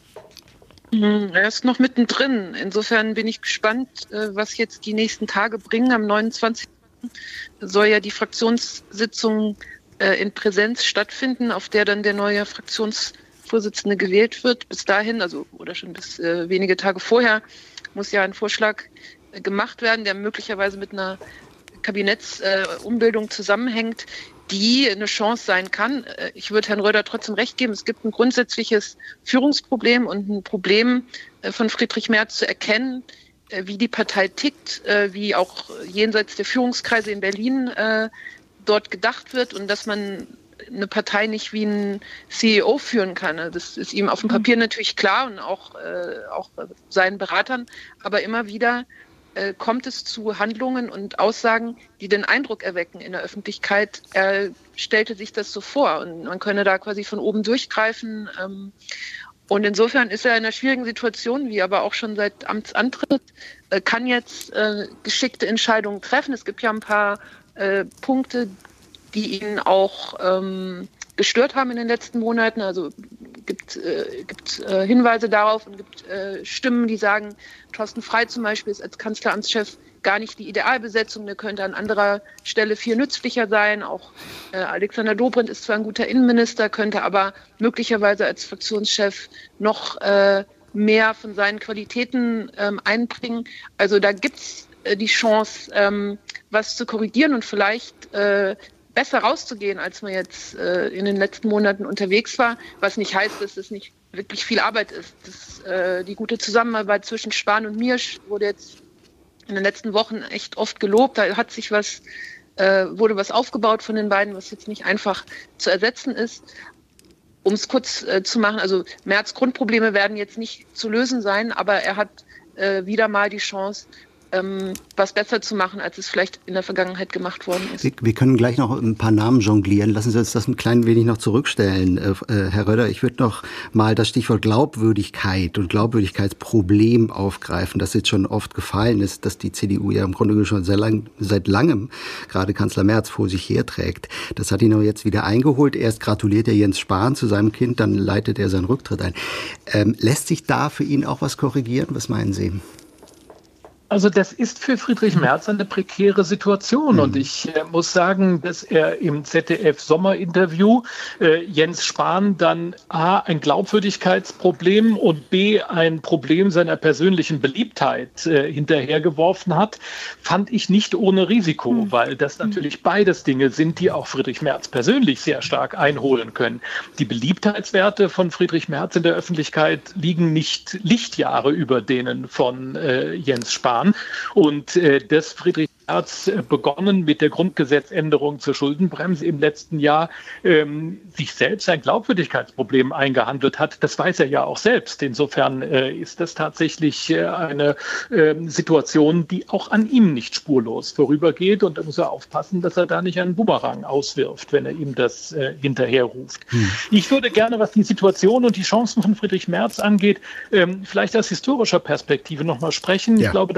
Er ist noch mittendrin. Insofern bin ich gespannt, was jetzt die nächsten Tage bringen. Am neunundzwanzigsten soll ja die Fraktionssitzung in Präsenz stattfinden, auf der dann der neue Fraktionsvorsitzende gewählt wird. Bis dahin, also oder schon bis wenige Tage vorher, muss ja ein Vorschlag gemacht werden, der möglicherweise mit einer Kabinettsumbildung zusammenhängt, die eine Chance sein kann. Ich würde Herrn Röder trotzdem recht geben, es gibt ein grundsätzliches Führungsproblem und ein Problem von Friedrich Merz zu erkennen, wie die Partei tickt, wie auch jenseits der Führungskreise in Berlin dort gedacht wird und dass man eine Partei nicht wie ein C E O führen kann. Das ist ihm auf dem Papier natürlich klar und auch, auch seinen Beratern, aber immer wieder kommt es zu Handlungen und Aussagen, die den Eindruck erwecken in der Öffentlichkeit, er stellte sich das so vor und man könne da quasi von oben durchgreifen. Und insofern ist er in einer schwierigen Situation, wie aber auch schon seit Amtsantritt, kann jetzt geschickte Entscheidungen treffen. Es gibt ja ein paar Punkte, die ihn auch gestört haben in den letzten Monaten. Also gibt äh, gibt äh, Hinweise darauf und gibt äh, Stimmen, die sagen, Thorsten Frey zum Beispiel ist als Kanzleramtschef gar nicht die Idealbesetzung, der könnte an anderer Stelle viel nützlicher sein. Auch äh, Alexander Dobrindt ist zwar ein guter Innenminister, könnte aber möglicherweise als Fraktionschef noch äh, mehr von seinen Qualitäten ähm, einbringen. Also da gibt's äh, die Chance, ähm, was zu korrigieren und vielleicht äh, besser rauszugehen, als man jetzt äh, in den letzten Monaten unterwegs war, was nicht heißt, dass es nicht wirklich viel Arbeit ist. Das, äh, die gute Zusammenarbeit zwischen Spahn und Miersch wurde jetzt in den letzten Wochen echt oft gelobt. Da hat sich was, äh, wurde was aufgebaut von den beiden, was jetzt nicht einfach zu ersetzen ist. Um es kurz äh, zu machen, also Merz' Grundprobleme werden jetzt nicht zu lösen sein, aber er hat äh, wieder mal die Chance, Ähm, was besser zu machen, als es vielleicht in der Vergangenheit gemacht worden ist. Wir, wir können gleich noch ein paar Namen jonglieren. Lassen Sie uns das ein klein wenig noch zurückstellen. Äh, Herr Röder, ich würde noch mal das Stichwort Glaubwürdigkeit und Glaubwürdigkeitsproblem aufgreifen, das jetzt schon oft gefallen ist, dass die C D U ja im Grunde schon sehr lang, seit langem gerade Kanzler Merz vor sich herträgt. Das hat ihn aber jetzt wieder eingeholt. Erst gratuliert er Jens Spahn zu seinem Kind, dann leitet er seinen Rücktritt ein. Ähm, lässt sich da für ihn auch was korrigieren? Was meinen Sie? Also das ist für Friedrich Merz eine prekäre Situation mhm. und ich äh, muss sagen, dass er im Z D F-Sommerinterview äh, Jens Spahn dann A, ein Glaubwürdigkeitsproblem und B, ein Problem seiner persönlichen Beliebtheit äh, hinterhergeworfen hat, fand ich nicht ohne Risiko, mhm. weil das natürlich beides Dinge sind, die auch Friedrich Merz persönlich sehr stark einholen können. Die Beliebtheitswerte von Friedrich Merz in der Öffentlichkeit liegen nicht Lichtjahre über denen von äh, Jens Spahn. Und äh, dass Friedrich Merz begonnen mit der Grundgesetzänderung zur Schuldenbremse im letzten Jahr, ähm, sich selbst ein Glaubwürdigkeitsproblem eingehandelt hat, das weiß er ja auch selbst. Insofern äh, ist das tatsächlich äh, eine äh, Situation, die auch an ihm nicht spurlos vorübergeht. Und da muss er aufpassen, dass er da nicht einen Bumerang auswirft, wenn er ihm das äh, hinterherruft. Hm. Ich würde gerne, was die Situation und die Chancen von Friedrich Merz angeht, ähm, vielleicht aus historischer Perspektive nochmal sprechen. Ja. Ich glaube, da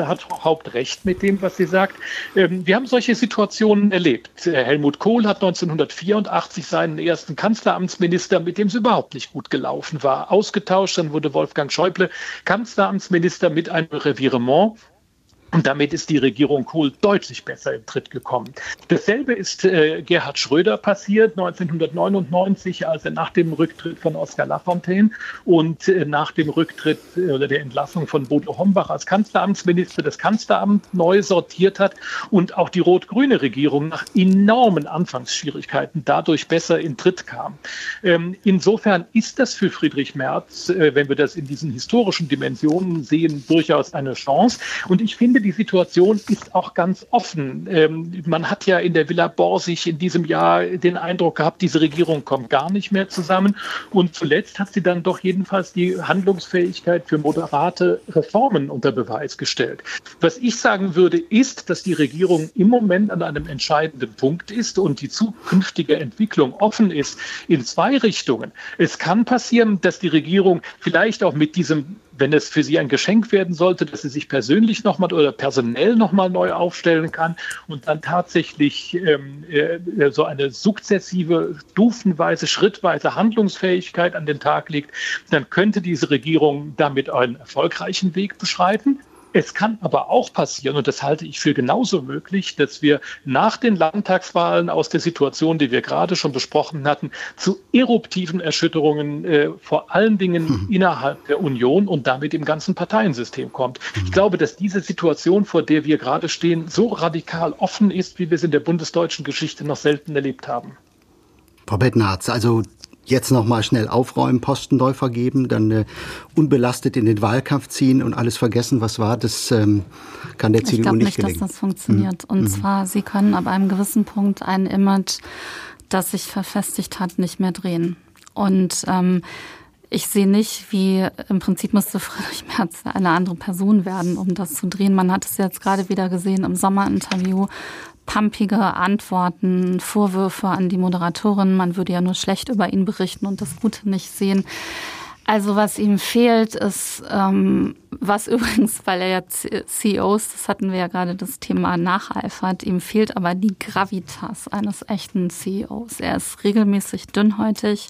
hat Hauptrecht mit dem, was sie sagt. Ähm, wir haben solche Situationen erlebt. Äh, Helmut Kohl hat neunzehnhundertvierundachtzig seinen ersten Kanzleramtsminister, mit dem es überhaupt nicht gut gelaufen war, ausgetauscht. Dann wurde Wolfgang Schäuble Kanzleramtsminister mit einem Revirement. Und damit ist die Regierung Kohl deutlich besser im Tritt gekommen. Dasselbe ist äh, Gerhard Schröder passiert, neunzehnhundertneunundneunzig, als er nach dem Rücktritt von Oskar Lafontaine und äh, nach dem Rücktritt äh, oder der Entlassung von Bodo Hombach als Kanzleramtsminister das Kanzleramt neu sortiert hat und auch die rot-grüne Regierung nach enormen Anfangsschwierigkeiten dadurch besser in Tritt kam. Ähm, insofern ist das für Friedrich Merz, äh, wenn wir das in diesen historischen Dimensionen sehen, durchaus eine Chance. Und ich finde, die Situation ist auch ganz offen. Ähm, man hat ja in der Villa Borsig in diesem Jahr den Eindruck gehabt, diese Regierung kommt gar nicht mehr zusammen. Und zuletzt hat sie dann doch jedenfalls die Handlungsfähigkeit für moderate Reformen unter Beweis gestellt. Was ich sagen würde, ist, dass die Regierung im Moment an einem entscheidenden Punkt ist und die zukünftige Entwicklung offen ist in zwei Richtungen. Es kann passieren, dass die Regierung vielleicht auch mit diesem, wenn es für sie ein Geschenk werden sollte, dass sie sich persönlich nochmal oder personell nochmal neu aufstellen kann und dann tatsächlich ähm, äh, so eine sukzessive, stufenweise, schrittweise Handlungsfähigkeit an den Tag legt, dann könnte diese Regierung damit einen erfolgreichen Weg beschreiten. Es kann aber auch passieren, und das halte ich für genauso möglich, dass wir nach den Landtagswahlen aus der Situation, die wir gerade schon besprochen hatten, zu eruptiven Erschütterungen äh, vor allen Dingen hm. innerhalb der Union und damit im ganzen Parteiensystem kommt. Hm. Ich glaube, dass diese Situation, vor der wir gerade stehen, so radikal offen ist, wie wir es in der bundesdeutschen Geschichte noch selten erlebt haben. Frau Bettenharz, also jetzt noch mal schnell aufräumen, Posten neu vergeben, dann äh, unbelastet in den Wahlkampf ziehen und alles vergessen, was war, das ähm, kann der C D U nicht gelingen. Ich glaube nicht, dass das funktioniert. Mhm. Und mhm. zwar, sie können ab einem gewissen Punkt ein Image, das sich verfestigt hat, nicht mehr drehen. Und ähm, ich sehe nicht, wie im Prinzip müsste Friedrich Merz eine andere Person werden, um das zu drehen. Man hat es jetzt gerade wieder gesehen im Sommerinterview. Pumpige Antworten, Vorwürfe an die Moderatorin. Man würde ja nur schlecht über ihn berichten und das Gute nicht sehen. Also was ihm fehlt, ist, ähm, was übrigens, weil er ja C E Os, das hatten wir ja gerade das Thema nacheifert, ihm fehlt aber die Gravitas eines echten C E Os. Er ist regelmäßig dünnhäutig.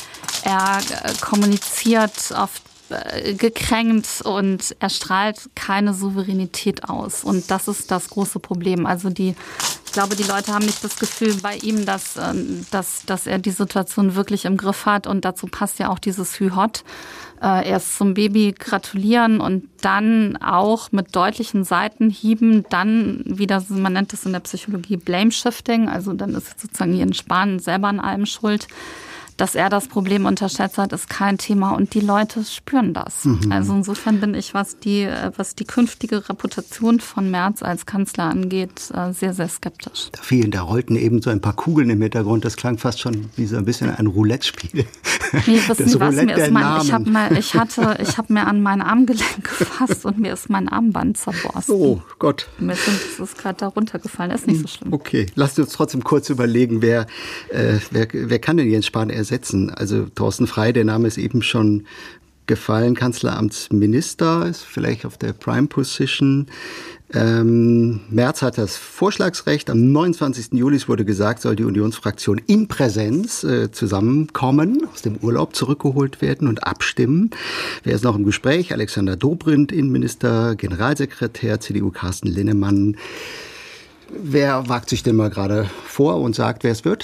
Er äh, kommuniziert oft äh, gekränkt und er strahlt keine Souveränität aus. Und das ist das große Problem. Also die, ich glaube, die Leute haben nicht das Gefühl bei ihm, dass, äh, dass, dass er die Situation wirklich im Griff hat. Und dazu passt ja auch dieses Hü-Hot. Äh, erst zum Baby gratulieren und dann auch mit deutlichen Seitenhieben, dann wieder, man nennt das in der Psychologie Blame-Shifting. Also dann ist sozusagen Jens Spahn selber an allem schuld. Dass er das Problem unterschätzt hat, ist kein Thema und die Leute spüren das. Mhm. Also insofern bin ich, was die, was die künftige Reputation von Merz als Kanzler angeht, sehr, sehr skeptisch. Da fielen, da rollten eben so ein paar Kugeln im Hintergrund. Das klang fast schon wie so ein bisschen ein Roulette-Spiel. Nee, wissen Sie was, mir ist mein, ich habe mal, ich hatte, ich habe mir an mein Armgelenk gefasst und mir ist mein Armband zerborsten. Oh Gott. Mir ist, ist gerade da runtergefallen, ist nicht so schlimm. Okay, lasst uns trotzdem kurz überlegen, wer, äh, wer, wer kann denn Jens Spahn ersetzen? Also Thorsten Frey, der Name ist eben schon gefallen, Kanzleramtsminister, ist vielleicht auf der Prime Position. Ähm, Merz hat das Vorschlagsrecht. Am neunundzwanzigsten Juli, es wurde gesagt, soll die Unionsfraktion in Präsenz äh, zusammenkommen, aus dem Urlaub zurückgeholt werden und abstimmen. Wer ist noch im Gespräch? Alexander Dobrindt, Innenminister, Generalsekretär, C D U Carsten Linnemann. Wer wagt sich denn mal gerade vor und sagt, wer es wird?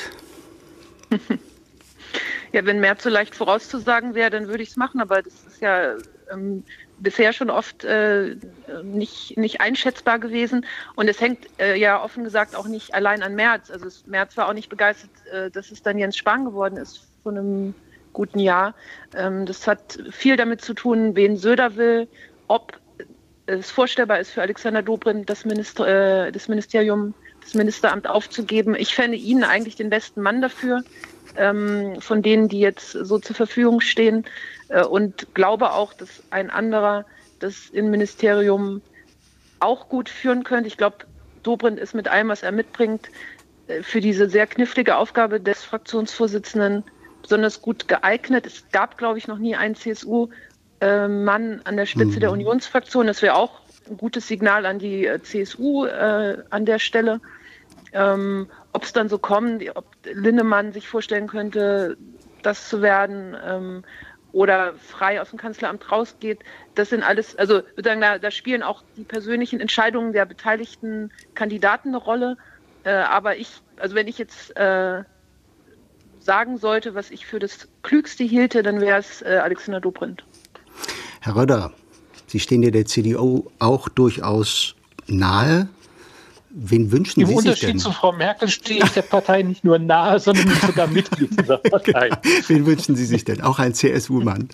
Ja, wenn Merz so leicht vorauszusagen wäre, dann würde ich es machen, aber das ist ja ähm, bisher schon oft äh, nicht, nicht einschätzbar gewesen und es hängt äh, ja offen gesagt auch nicht allein an Merz. Also es, Merz war auch nicht begeistert, äh, dass es dann Jens Spahn geworden ist vor einem guten Jahr. Ähm, das hat viel damit zu tun, wen Söder will, ob es vorstellbar ist für Alexander Dobrindt, das, Minister, äh, das Ministerium, das Ministeramt aufzugeben. Ich fände ihn eigentlich den besten Mann dafür. Von denen, die jetzt so zur Verfügung stehen und glaube auch, dass ein anderer das Innenministerium auch gut führen könnte. Ich glaube, Dobrindt ist mit allem, was er mitbringt, für diese sehr knifflige Aufgabe des Fraktionsvorsitzenden besonders gut geeignet. Es gab, glaube ich, noch nie einen C S U-Mann an der Spitze mhm. der Unionsfraktion. Das wäre auch ein gutes Signal an die äh, C S U äh, an der Stelle. Ähm, ob es dann so kommt, ob Linnemann sich vorstellen könnte, das zu werden ähm, oder frei aus dem Kanzleramt rausgeht, das sind alles, also sozusagen da, da spielen auch die persönlichen Entscheidungen der beteiligten Kandidaten eine Rolle. Äh, aber ich, also wenn ich jetzt äh, sagen sollte, was ich für das Klügste hielte, dann wäre es äh, Alexander Dobrindt. Herr Röder, Sie stehen ja der C D U auch durchaus nahe. Wen wünschen Im Sie sich denn? Im Unterschied zu Frau Merkel stehe ich der Partei nicht nur nahe, sondern bin sogar Mitglied dieser Partei. Wen wünschen Sie sich denn? Auch ein C S U-Mann?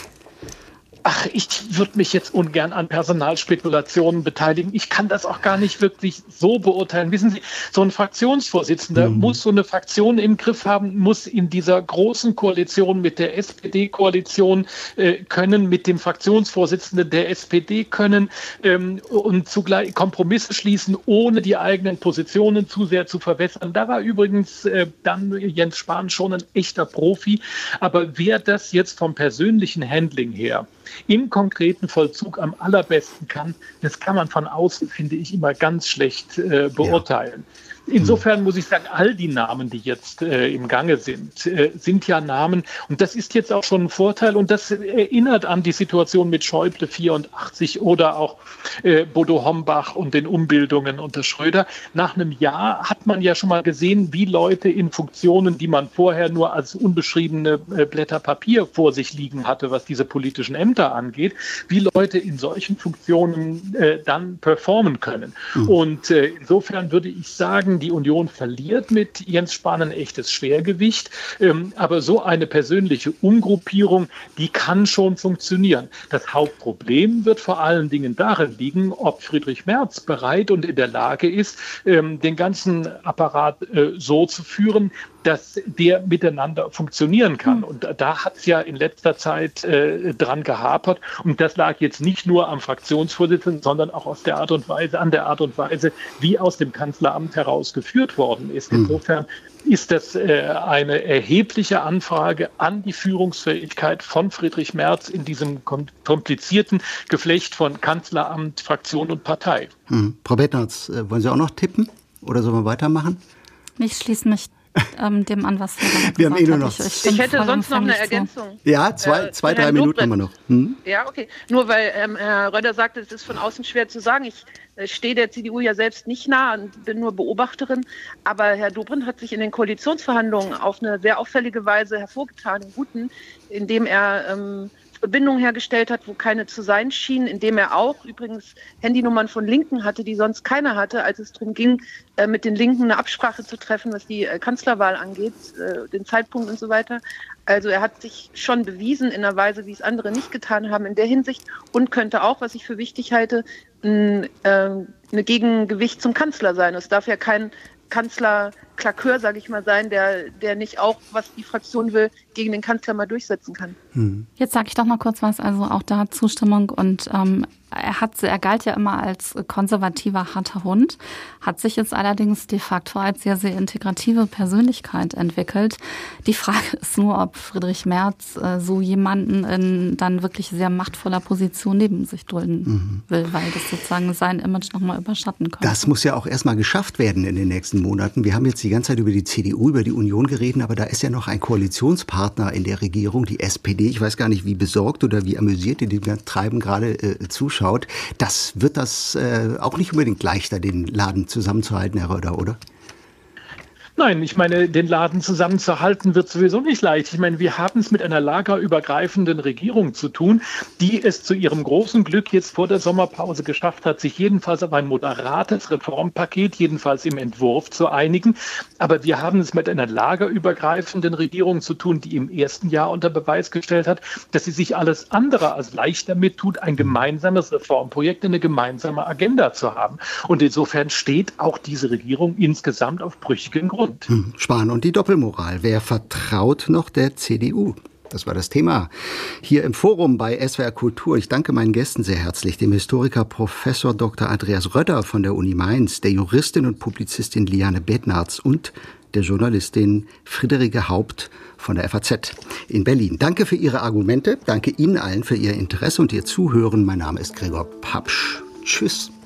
Ach, ich würde mich jetzt ungern an Personalspekulationen beteiligen. Ich kann das auch gar nicht wirklich so beurteilen. Wissen Sie, so ein Fraktionsvorsitzender mhm. muss so eine Fraktion im Griff haben, muss in dieser großen Koalition mit der S P D-Koalition äh, können, mit dem Fraktionsvorsitzenden der S P D können ähm, und zugleich Kompromisse schließen, ohne die eigenen Positionen zu sehr zu verwässern. Da war übrigens äh, dann Jens Spahn schon ein echter Profi. Aber wer das jetzt vom persönlichen Handling her im konkreten Vollzug am allerbesten kann, das kann man von außen, finde ich, immer ganz schlecht äh, beurteilen. Ja. Insofern muss ich sagen, all die Namen, die jetzt äh, im Gange sind, äh, sind ja Namen, und das ist jetzt auch schon ein Vorteil, und das erinnert an die Situation mit Schäuble vierundachtzig oder auch äh, Bodo Hombach und den Umbildungen unter Schröder. Nach einem Jahr hat man ja schon mal gesehen, wie Leute in Funktionen, die man vorher nur als unbeschriebene äh, Blätter Papier vor sich liegen hatte, was diese politischen Ämter angeht, wie Leute in solchen Funktionen äh, dann performen können. Mhm. Und äh, insofern würde ich sagen, die Union verliert mit Jens Spahn ein echtes Schwergewicht, ähm, aber so eine persönliche Umgruppierung, die kann schon funktionieren. Das Hauptproblem wird vor allen Dingen darin liegen, ob Friedrich Merz bereit und in der Lage ist, ähm, den ganzen Apparat äh, so zu führen, dass der miteinander funktionieren kann. Und da hat es ja in letzter Zeit äh, dran gehapert. Und das lag jetzt nicht nur am Fraktionsvorsitzenden, sondern auch aus der Art und Weise, an der Art und Weise, wie aus dem Kanzleramt heraus geführt worden ist. Insofern ist das äh, eine erhebliche Anfrage an die Führungsfähigkeit von Friedrich Merz in diesem komplizierten Geflecht von Kanzleramt, Fraktion und Partei. Hm. Frau Betnarz, äh, wollen Sie auch noch tippen? Oder sollen wir weitermachen? Ich schließe mich ähm, dem an, was wir Wir haben eh nur noch. Ich, ich, ich hätte sonst noch eine Ergänzung. So. Ja, zwei, äh, zwei drei Minuten haben wir noch. Hm? Ja, okay. Nur weil ähm, Herr Röder sagte, es ist von außen schwer zu sagen. Ich äh, stehe der C D U ja selbst nicht nah und bin nur Beobachterin. Aber Herr Dobrindt hat sich in den Koalitionsverhandlungen auf eine sehr auffällige Weise hervorgetan, im Guten, indem er ähm, Verbindungen hergestellt hat, wo keine zu sein schienen, indem er auch übrigens Handynummern von Linken hatte, die sonst keiner hatte, als es darum ging, äh, mit den Linken eine Absprache zu treffen, was die äh, Kanzlerwahl angeht, äh, den Zeitpunkt und so weiter. Also er hat sich schon bewiesen in einer Weise, wie es andere nicht getan haben in der Hinsicht, und könnte auch, was ich für wichtig halte, ein äh, eine Gegengewicht zum Kanzler sein. Es darf ja kein Kanzler-Klakör, sage ich mal, sein, der, der nicht auch, was die Fraktion will, gegen den Kanzler mal durchsetzen kann. Hm. Jetzt sage ich doch noch kurz was, also auch da Zustimmung. Und ähm, er, hat, er galt ja immer als konservativer, harter Hund, hat sich jetzt allerdings de facto als sehr, sehr integrative Persönlichkeit entwickelt. Die Frage ist nur, ob Friedrich Merz äh, so jemanden in dann wirklich sehr machtvoller Position neben sich dulden mhm. will, weil das sozusagen sein Image nochmal überschatten kann. Das muss ja auch erstmal geschafft werden in den nächsten Monaten. Wir haben jetzt die ganze Zeit über die C D U, über die Union geredet, aber da ist ja noch ein Koalitionspartner in der Regierung, die S P D. Ich weiß gar nicht, wie besorgt oder wie amüsiert die dem Treiben gerade äh, zuschaut. Das wird das äh, auch nicht unbedingt leichter, den Laden zusammenzuhalten, Herr Röder, oder? Nein, ich meine, den Laden zusammenzuhalten wird sowieso nicht leicht. Ich meine, wir haben es mit einer lagerübergreifenden Regierung zu tun, die es zu ihrem großen Glück jetzt vor der Sommerpause geschafft hat, sich jedenfalls auf ein moderates Reformpaket, jedenfalls im Entwurf, zu einigen. Aber wir haben es mit einer lagerübergreifenden Regierung zu tun, die im ersten Jahr unter Beweis gestellt hat, dass sie sich alles andere als leicht damit tut, ein gemeinsames Reformprojekt, eine gemeinsame Agenda zu haben. Und insofern steht auch diese Regierung insgesamt auf brüchigen Grund. Spahn und die Doppelmoral. Wer vertraut noch der C D U? Das war das Thema hier im Forum bei S W R Kultur. Ich danke meinen Gästen sehr herzlich, dem Historiker Professor Doktor Andreas Röder von der Uni Mainz, der Juristin und Publizistin Liane Betnarz und der Journalistin Friederike Haupt von der F A Z in Berlin. Danke für Ihre Argumente, danke Ihnen allen für Ihr Interesse und Ihr Zuhören. Mein Name ist Gregor Papsch. Tschüss.